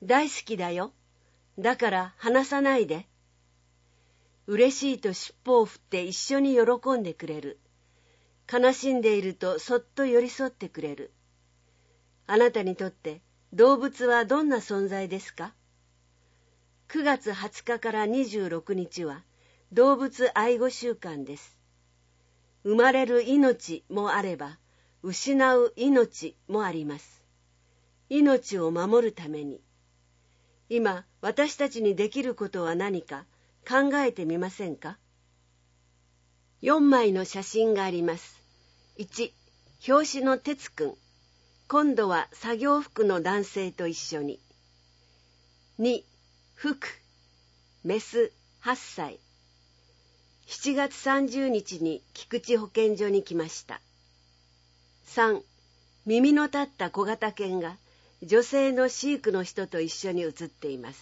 大好きだよ。だから離さないで。嬉しいと尻尾を振って一緒に喜んでくれる。悲しんでいるとそっと寄り添ってくれる。あなたにとって動物はどんな存在ですか？9月20日から26日は動物愛護週間です。生まれる命もあれば、失う命もあります。命を守るために。今、私たちにできることは何か考えてみませんか？4枚の写真があります。1、表紙の哲くん。今度は作業服の男性と一緒に。2、福。メス8歳。7月30日に菊池保健所に来ました。3、耳の立った小型犬が女性の飼育の人と一緒に写っています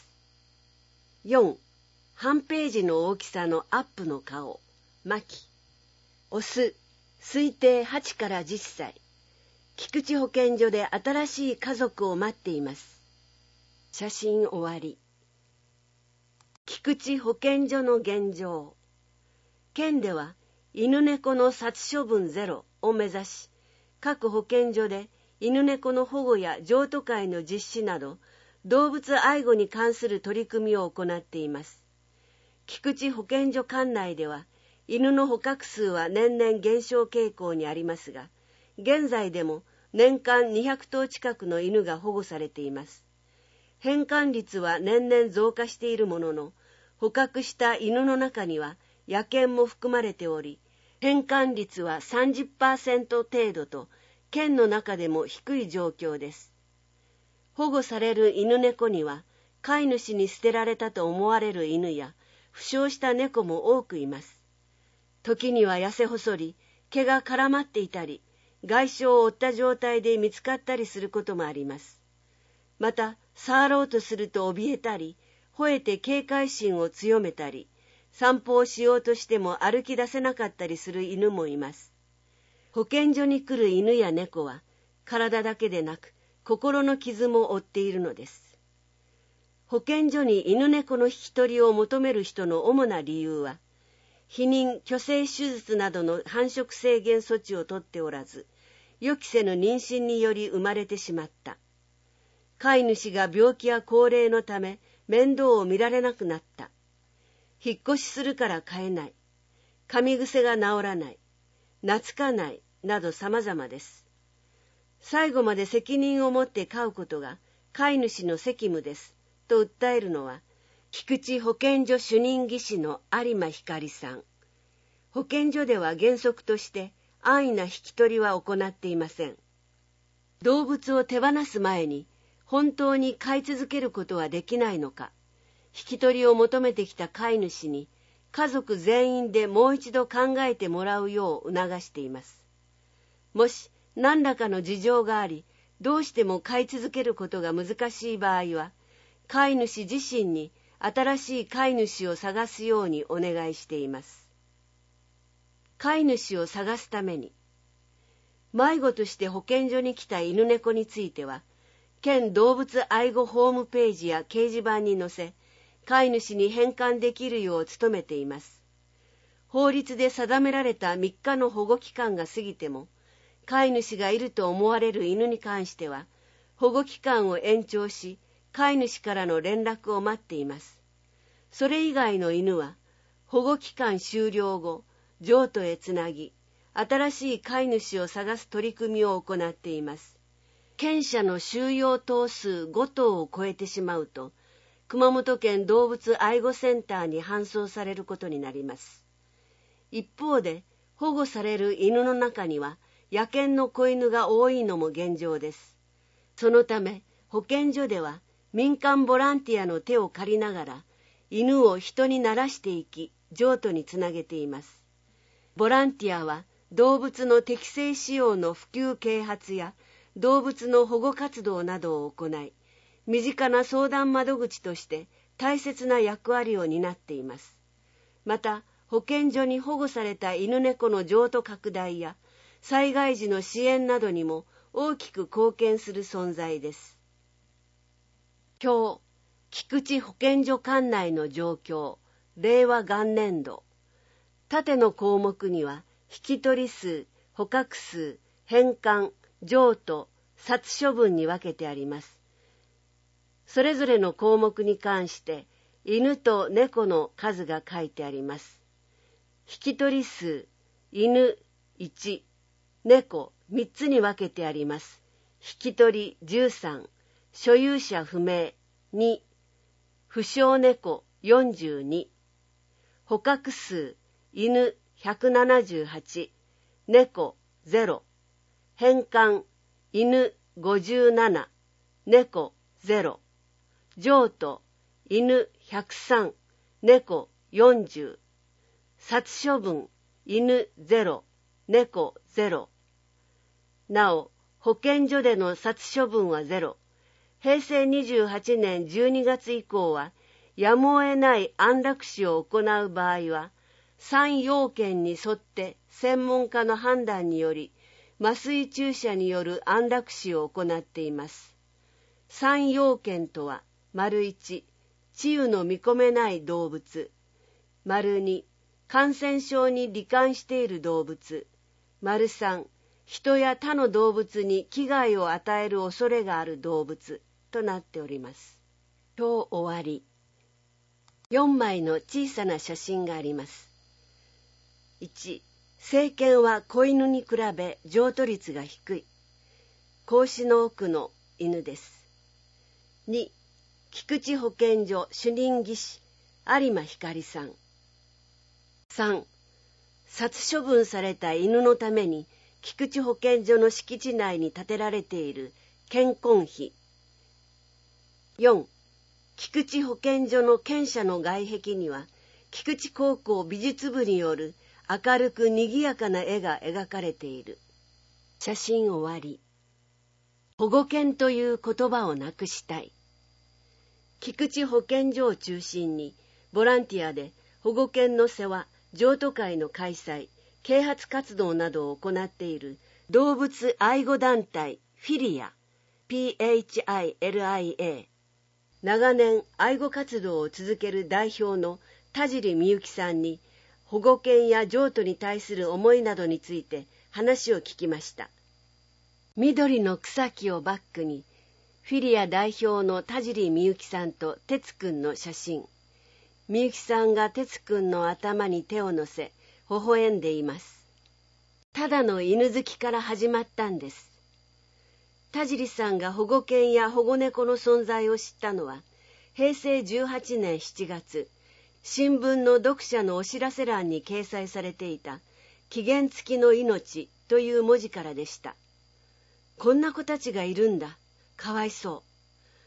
。4、半ページの大きさのアップの顔、マキ。オス、推定8から10歳。菊池保健所で新しい家族を待っています。写真終わり。菊池保健所の現状。県では犬猫の殺処分ゼロを目指し、各保健所で犬猫の保護や譲渡会の実施など、動物愛護に関する取り組みを行っています。菊池保健所管内では、犬の捕獲数は年々減少傾向にありますが、現在でも年間200頭近くの犬が保護されています。返還率は年々増加しているものの、捕獲した犬の中には野犬も含まれており、返還率は 30% 程度と、県の中でも低い状況です。保護される犬猫には、飼い主に捨てられたと思われる犬や、負傷した猫も多くいます。時には痩せ細り、毛が絡まっていたり、外傷を負った状態で見つかったりすることもあります。また、触ろうとすると怯えたり、吠えて警戒心を強めたり、散歩をしようとしても歩き出せなかったりする犬もいます。保健所に来る犬や猫は、体だけでなく、心の傷も負っているのです。保健所に犬猫の引き取りを求める人の主な理由は、避妊・去勢手術などの繁殖制限措置を取っておらず、予期せぬ妊娠により生まれてしまった。飼い主が病気や高齢のため面倒を見られなくなった。引っ越しするから飼えない。噛み癖が治らない。懐かないなど様々です。最後まで責任を持って飼うことが飼い主の責務ですと訴えるのは、菊池保健所主任技師の有馬ひかりさん。保健所では原則として安易な引き取りは行っていません。動物を手放す前に本当に飼い続けることはできないのか、引き取りを求めてきた飼い主に家族全員でもう一度考えてもらうよう促しています。もし何らかの事情があり、どうしても飼い続けることが難しい場合は、飼い主自身に新しい飼い主を探すようにお願いしています。飼い主を探すために、迷子として保健所に来た犬猫については、県動物愛護ホームページや掲示板に載せ、飼い主に返還できるよう努めています。法律で定められた3日の保護期間が過ぎても、飼い主がいると思われる犬に関しては、保護期間を延長し、飼い主からの連絡を待っています。それ以外の犬は、保護期間終了後、譲渡へつなぎ、新しい飼い主を探す取り組みを行っています。犬舎の収容頭数5頭を超えてしまうと、熊本県動物愛護センターに搬送されることになります。一方で、保護される犬の中には、野犬の子犬が多いのも現状です。そのため、保健所では民間ボランティアの手を借りながら、犬を人に慣らしていき、譲渡につなげています。ボランティアは、動物の適正使用の普及啓発や、動物の保護活動などを行い、身近な相談窓口として大切な役割を担っています。また、保健所に保護された犬猫の譲渡拡大や、災害時の支援などにも大きく貢献する存在です。 表、菊池保健所管内の状況、令和元年度。縦の項目には、引き取り数、捕獲数、返還、譲渡、殺処分に分けてあります。それぞれの項目に関して、犬と猫の数が書いてあります。引き取り数、犬1、猫3つに分けてあります。引き取り13、所有者不明2、不詳猫42、捕獲数、犬178、猫0、返還、犬57、猫0、譲渡、犬103、猫40、殺処分、犬0、猫0。なお、保健所での殺処分は0。平成28年12月以降は、やむを得ない安楽死を行う場合は、3要件に沿って専門家の判断により、麻酔注射による安楽死を行っています。3要件とは、1、治癒の見込めない動物。2、感染症に罹患している動物。3、人や他の動物に危害を与える恐れがある動物となっております。今日終わり。4枚の小さな写真があります。1、成犬は子犬に比べ譲渡率が低い。格子の奥の犬です。2、菊池保健所主任技師有馬光さん。3、殺処分された犬のために菊池保健所の敷地内に建てられている健康碑。4、菊池保健所の犬舎の外壁には菊池高校美術部による明るくにぎやかな絵が描かれている。写真終わり。保護犬という言葉をなくしたい。菊池保健所を中心にボランティアで保護犬の世話、譲渡会の開催、啓発活動などを行っている動物愛護団体フィリア PHILIA、 長年愛護活動を続ける代表の田尻美幸さんに保護犬や譲渡に対する思いなどについて話を聞きました。緑の草木をバックにフィリア代表の田尻美幸さんと哲くんの写真。美幸さんが哲くんの頭に手を乗せ微笑んでいます。ただの犬好きから始まったんです。田尻さんが保護犬や保護猫の存在を知ったのは平成18年7月、新聞の読者のお知らせ欄に掲載されていた期限付きの命という文字からでした。こんな子たちがいるんだ、かわいそう。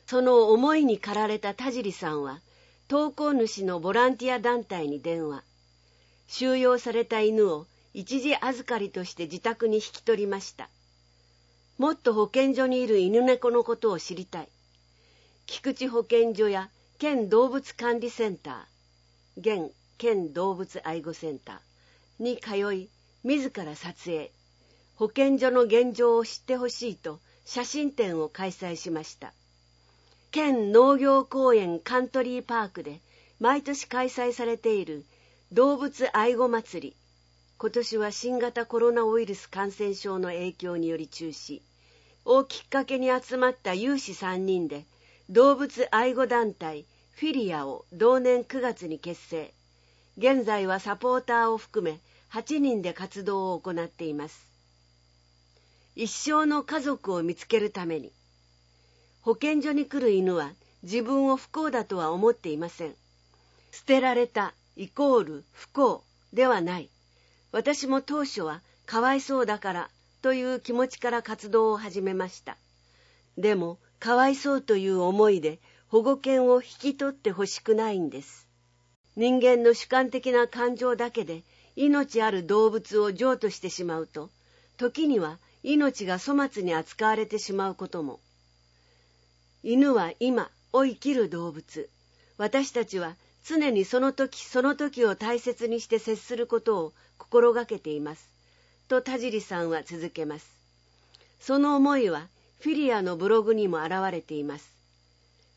その思いに駆られた田尻さんは投稿主のボランティア団体に電話。収容された犬を一時預かりとして自宅に引き取りました。もっと保健所にいる犬猫のことを知りたい。菊池保健所や県動物管理センター、現県動物愛護センターに通い、自ら撮影、保健所の現状を知ってほしいと写真展を開催しました。県農業公園カントリーパークで毎年開催されている動物愛護祭り。今年は新型コロナウイルス感染症の影響により中止をきっかけに集まった有志3人で動物愛護団体フィリアを同年9月に結成。現在はサポーターを含め8人で活動を行っています。一生の家族を見つけるために。保健所に来る犬は自分を不幸だとは思っていません。捨てられたイコール不幸ではない。私も当初はかわいそうだからという気持ちから活動を始めました。でもかわいそうという思いで保護犬を引き取ってほしくないんです。人間の主観的な感情だけで命ある動物を譲渡してしまうと、時には命が粗末に扱われてしまうことも。犬は今を生きる動物。私たちは常にその時その時を大切にして接することを心がけています。と田尻さんは続けます。その思いはフィリアのブログにも表れています。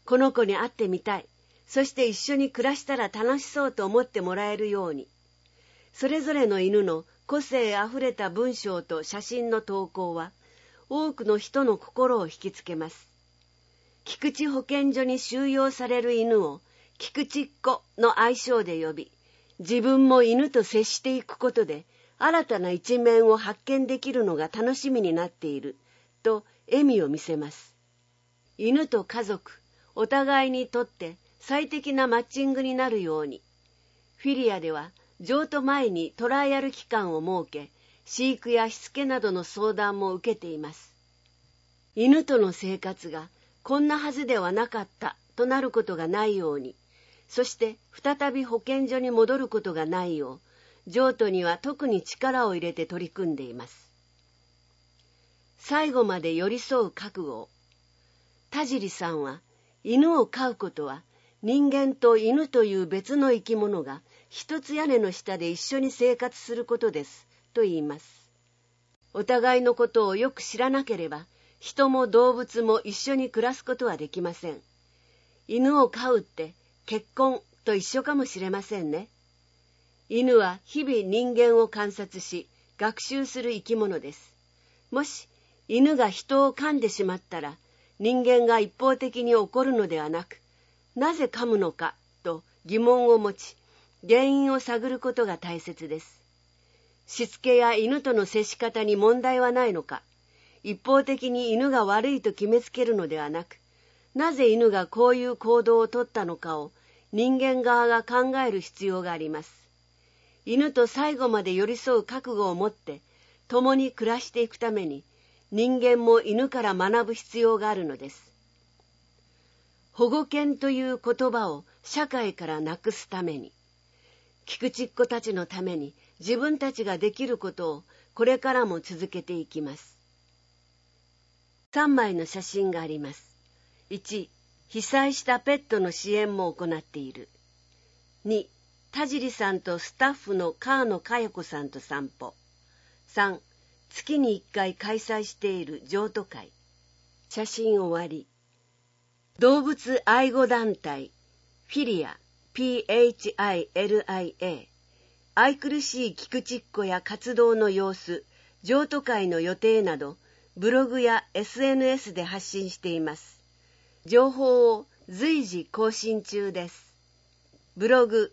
この子に会ってみたい、そして一緒に暮らしたら楽しそうと思ってもらえるように。それぞれの犬の個性あふれた文章と写真の投稿は、多くの人の心を引きつけます。菊池保健所に収容される犬を菊池っ子の愛称で呼び、自分も犬と接していくことで新たな一面を発見できるのが楽しみになっていると笑みを見せます。犬と家族、お互いにとって最適なマッチングになるように、フィリアでは譲渡前にトライアル期間を設け、飼育やしつけなどの相談も受けています。犬との生活がこんなはずではなかったとなることがないように、そして再び保健所に戻ることがないよう、譲渡には特に力を入れて取り組んでいます。最後まで寄り添う覚悟を。田尻さんは、犬を飼うことは人間と犬という別の生き物が一つ屋根の下で一緒に生活することですと言います。お互いのことをよく知らなければ、人も動物も一緒に暮らすことはできません。犬を飼うって結婚と一緒かもしれませんね。犬は日々人間を観察し学習する生き物です。もし犬が人を噛んでしまったら、人間が一方的に怒るのではなく、なぜ噛むのかと疑問を持ち、原因を探ることが大切です。しつけや犬との接し方に問題はないのか、一方的に犬が悪いと決めつけるのではなく、なぜ犬がこういう行動をとったのかを人間側が考える必要があります。犬と最後まで寄り添う覚悟を持って共に暮らしていくために、人間も犬から学ぶ必要があるのです。保護犬という言葉を社会からなくすために、菊池っ子たちのために自分たちができることをこれからも続けていきます。3枚の写真があります。1、被災したペットの支援も行っている。2、田尻さんとスタッフの川野佳代子さんと散歩。3、月に1回開催している譲渡会。写真終わり。動物愛護団体フィリア PHILIA、 愛くるしい菊池っ子や活動の様子、譲渡会の予定などブログや SNS で発信しています。情報を随時更新中です。ブログ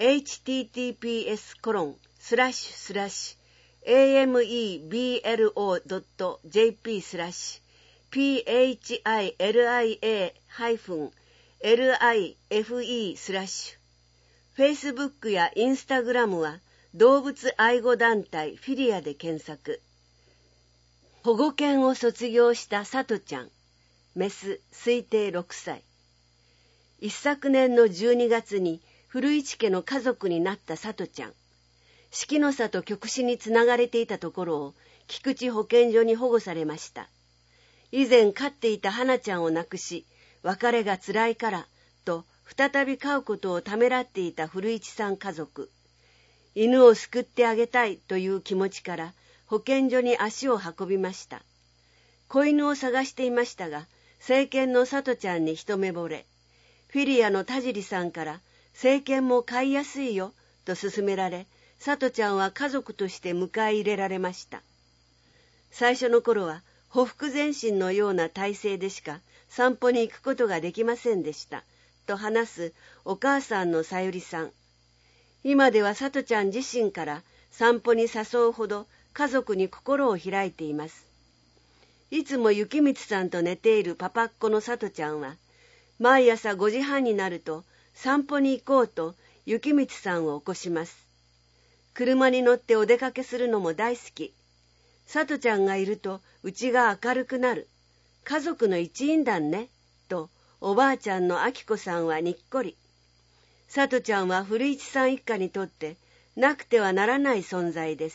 https://ameblo.jp/PHILIA-LIFE/Facebook や Instagram は動物愛護団体フィリアで検索。保護犬を卒業したさとちゃん、メス推定6歳。一昨年の12月に古市家の家族になったさとちゃん。四季の里極地につながれていたところを菊池保健所に保護されました。以前飼っていた花ちゃんを亡くし、別れがつらいからと再び飼うことをためらっていた古市さん家族。犬を救ってあげたいという気持ちから保健所に足を運びました。子犬を探していましたが、成犬のさとちゃんに一目惚れ、フィリアの田尻さんから成犬も飼いやすいよと勧められ、さとちゃんは家族として迎え入れられました。最初の頃はほふ前進のような体勢でしか散歩に行くことができませんでしたと話すお母さんのさゆりさん。今ではさとちゃん自身から散歩に誘うほど家族に心を開いています。いつも雪光さんと寝ているパパっ子のさとちゃんは、毎朝5時半になると散歩に行こうと雪光さんを起こします。車に乗ってお出かけするのも大好き。さとちゃんがいるとうちが明るくなる。家族の一員だね、とおばあちゃんのあきこさんはにっこり。さとちゃんは古市さん一家にとってなくてはならない存在です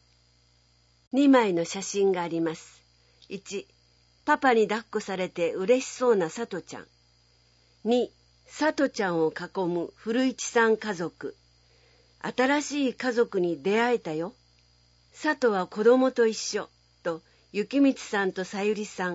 。2枚の写真があります。1、パパに抱っこされて嬉しそうなさとちゃん。2、さとちゃんを囲む古市さん家族。新しい家族に出会えたよ。さとは子供と一緒と雪光さんとさゆりさん、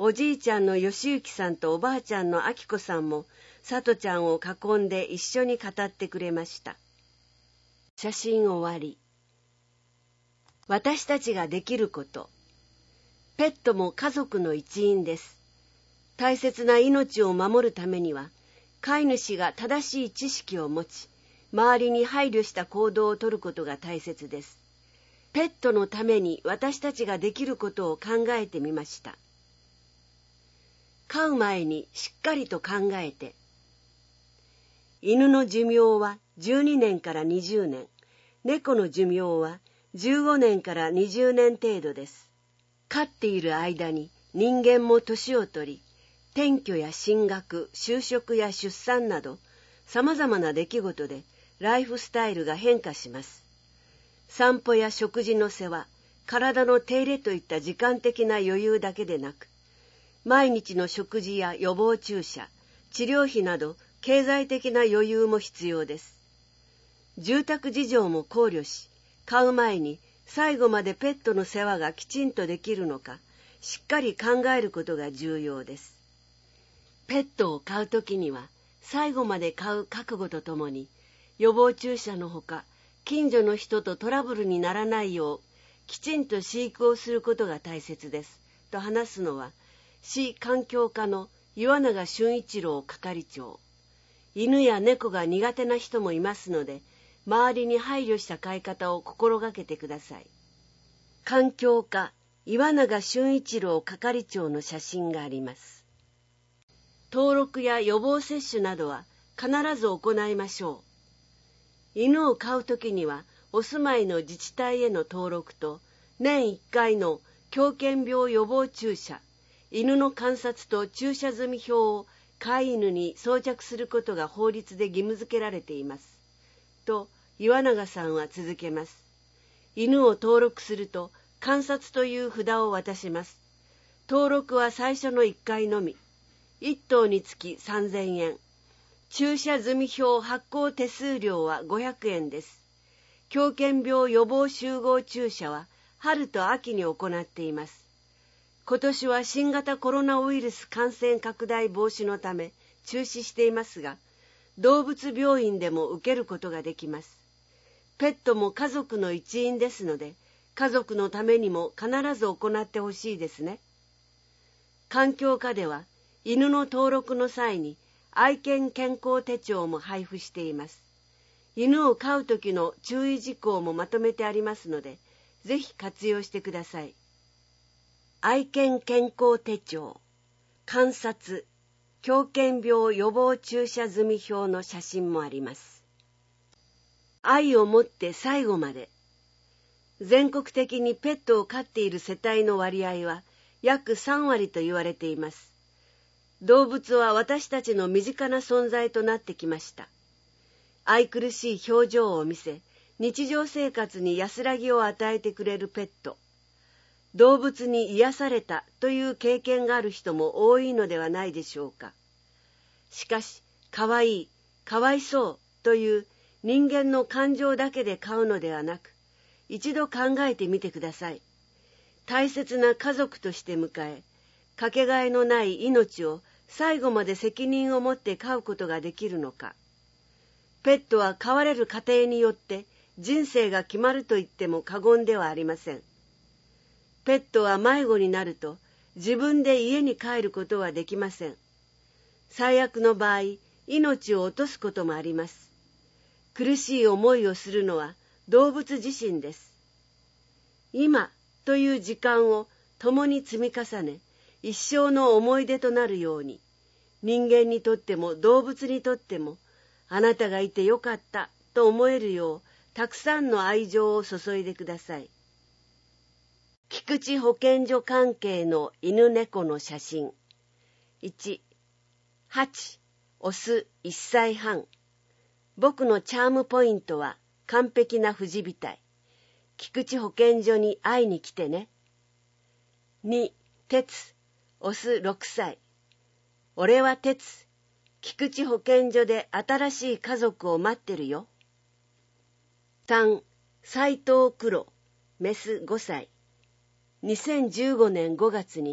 おじいちゃんの義行さんとおばあちゃんの明子さんもさとちゃんを囲んで一緒に語ってくれました。写真終わり。私たちができること。ペットも家族の一員です。大切な命を守るためには、飼い主が正しい知識を持ち、周りに配慮した行動をとることが大切です。ペットのために私たちができることを考えてみました。飼う前にしっかりと考えて。犬の寿命は12年から20年、猫の寿命は15年から20年程度です。飼っている間に人間も年を取り、転居や進学、就職や出産など、様々な出来事でライフスタイルが変化します。散歩や食事の世話、体の手入れといった時間的な余裕だけでなく、毎日の食事や予防注射、治療費など経済的な余裕も必要です。住宅事情も考慮し、飼う前に最後までペットの世話がきちんとできるのか、しっかり考えることが重要です。ペットを飼うときには、最後まで飼う覚悟とともに、予防注射のほか、近所の人とトラブルにならないよう、きちんと飼育をすることが大切です、と話すのは、市環境課の岩永俊一郎係長。犬や猫が苦手な人もいますので、周りに配慮した飼い方を心がけてください。環境課岩永俊一郎係長の写真があります。登録や予防接種などは必ず行いましょう。犬を飼うときにはお住まいの自治体への登録と年1回の狂犬病予防注射、犬の観察と注射済み表を飼い犬に装着することが法律で義務付けられています。と岩永さんは続けます。犬を登録すると観察という札を渡します。登録は最初の1回のみ。1頭につき3000円。注射済み表発行手数料は500円です。狂犬病予防集合注射は春と秋に行っています。今年は新型コロナウイルス感染拡大防止のため中止していますが、動物病院でも受けることができます。ペットも家族の一員ですので、家族のためにも必ず行ってほしいですね。環境課では、犬の登録の際に愛犬健康手帳も配布しています。犬を飼う時の注意事項もまとめてありますので、ぜひ活用してください。愛犬健康手帳、観察、狂犬病予防注射済み表の写真もあります。愛をもって最後まで。全国的にペットを飼っている世帯の割合は約3割と言われています。動物は私たちの身近な存在となってきました。愛くるしい表情を見せ、日常生活に安らぎを与えてくれるペット。動物に癒されたという経験がある人も多いのではないでしょうか。しかし、かわいい、かわいそうという人間の感情だけで飼うのではなく、一度考えてみてください。大切な家族として迎え、かけがえのない命を最後まで責任を持って飼うことができるのか。ペットは飼われる過程によって人生が決まると言っても過言ではありません。ペットは迷子になると自分で家に帰ることはできません。最悪の場合、命を落とすこともあります。苦しい思いをするのは動物自身です。今という時間を共に積み重ね、一生の思い出となるように、人間にとっても動物にとっても、あなたがいてよかったと思えるよう、たくさんの愛情を注いでください。菊池保健所関係の犬猫の写真。1、ハチ、オス1歳半。僕のチャームポイントは完璧な富士額。菊池保健所に会いに来てね。2、鉄、オス6歳。俺は鉄。菊池保健所で新しい家族を待ってるよ。3、斉藤黒、メス5歳。2015年5月に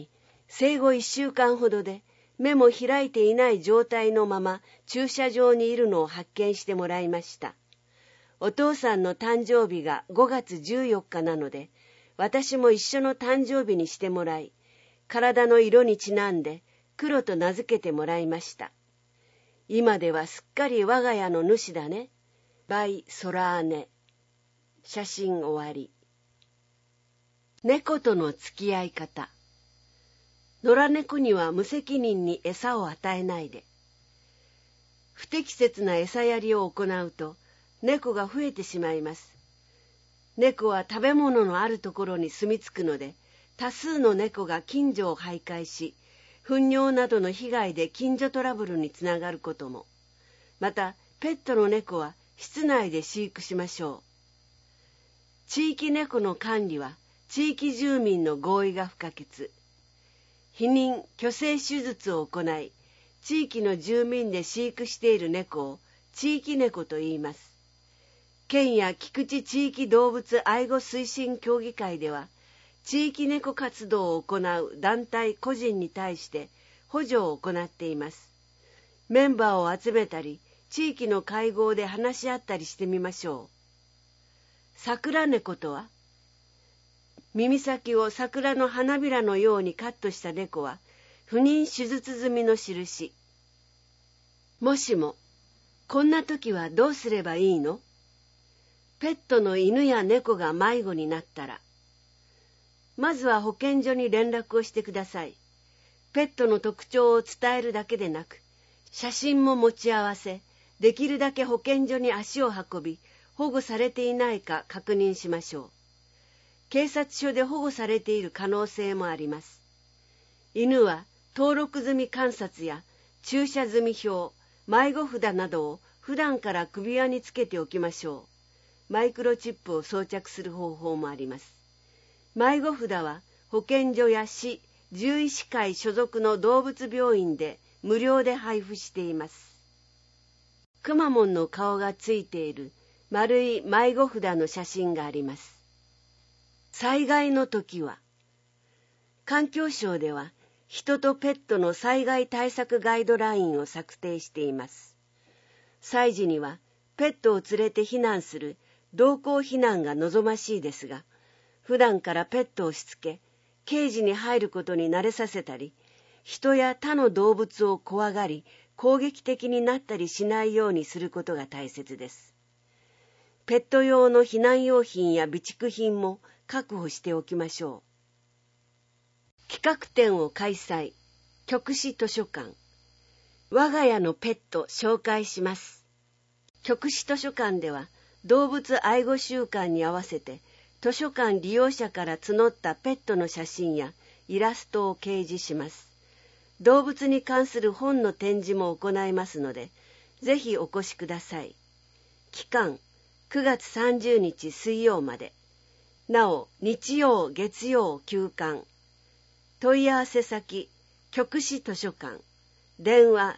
生後1週間ほどで目も開いていない状態のまま駐車場にいるのを発見してもらいました。お父さんの誕生日が5月14日なので、私も一緒の誕生日にしてもらい、体の色にちなんで黒と名付けてもらいました。今ではすっかり我が家の主だね。バイ・ソラーネ。写真終わり。猫との付き合い方。野良猫には無責任に餌を与えないで。不適切な餌やりを行うと猫が増えてしまいます。猫は食べ物のあるところに住み着くので、多数の猫が近所を徘徊し、糞尿などの被害で近所トラブルにつながることも。また、ペットの猫は室内で飼育しましょう。地域猫の管理は地域住民の合意が不可欠。避妊・去勢手術を行い、地域の住民で飼育している猫を地域猫と言います。県や菊池地域動物愛護推進協議会では、地域猫活動を行う団体個人に対して補助を行っています。メンバーを集めたり、地域の会合で話し合ったりしてみましょう。桜猫とは、耳先を桜の花びらのようにカットした猫は不妊手術済みの印。もしも、こんな時はどうすればいいの？ペットの犬や猫が迷子になったら、まずは保健所に連絡をしてください。ペットの特徴を伝えるだけでなく、写真も持ち合わせ、できるだけ保健所に足を運び、保護されていないか確認しましょう。警察署で保護されている可能性もあります。犬は登録済み鑑札や注射済み表、迷子札などを普段から首輪につけておきましょう。マイクロチップを装着する方法もあります。迷子札は保健所や市、獣医師会所属の動物病院で無料で配布しています。くまモンの顔がついている丸い迷子札の写真があります。災害の時は、環境省では人とペットの災害対策ガイドラインを策定しています。災時にはペットを連れて避難する同行避難が望ましいですが、普段からペットをしつけ、ケージに入ることに慣れさせたり、人や他の動物を怖がり、攻撃的になったりしないようにすることが大切です。ペット用の避難用品や備蓄品も確保しておきましょう。企画展を開催。極紫図書館。我が家のペット紹介します。極紫図書館では動物愛護週間に合わせて図書館利用者から募ったペットの写真やイラストを掲示します。動物に関する本の展示も行いますので、ぜひお越しください。期間9月30日水曜まで。なお、日曜、月曜休館。問い合わせ先、極紫図書館。電話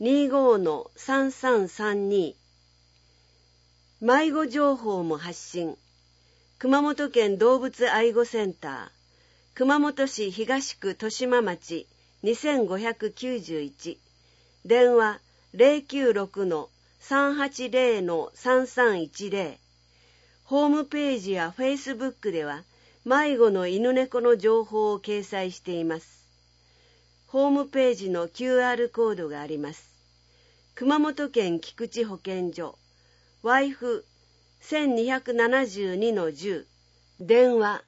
25-3332。迷子情報も発信。熊本県動物愛護センター。熊本市東区豊島町2591。電話 096-380-3310。ホームページやフェイスブックでは迷子の犬猫の情報を掲載しています。ホームページの QR コードがあります。熊本県菊池保健所 Y-1272-10 電話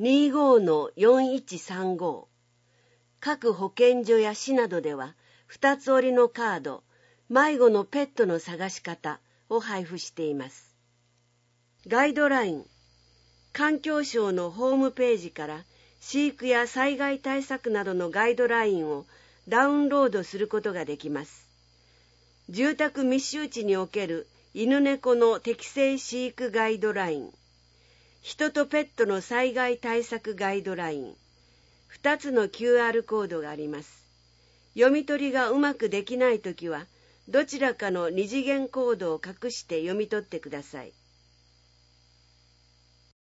25-4135。各保健所や市などでは2つ折りのカード迷子のペットの探し方を配布しています。ガイドライン。環境省のホームページから飼育や災害対策などのガイドラインをダウンロードすることができます。住宅密集地における犬猫の適正飼育ガイドライン。人とペットの災害対策ガイドライン。2つの QR コードがあります。読み取りがうまくできないときは、どちらかの二次元コードを隠して読み取ってください。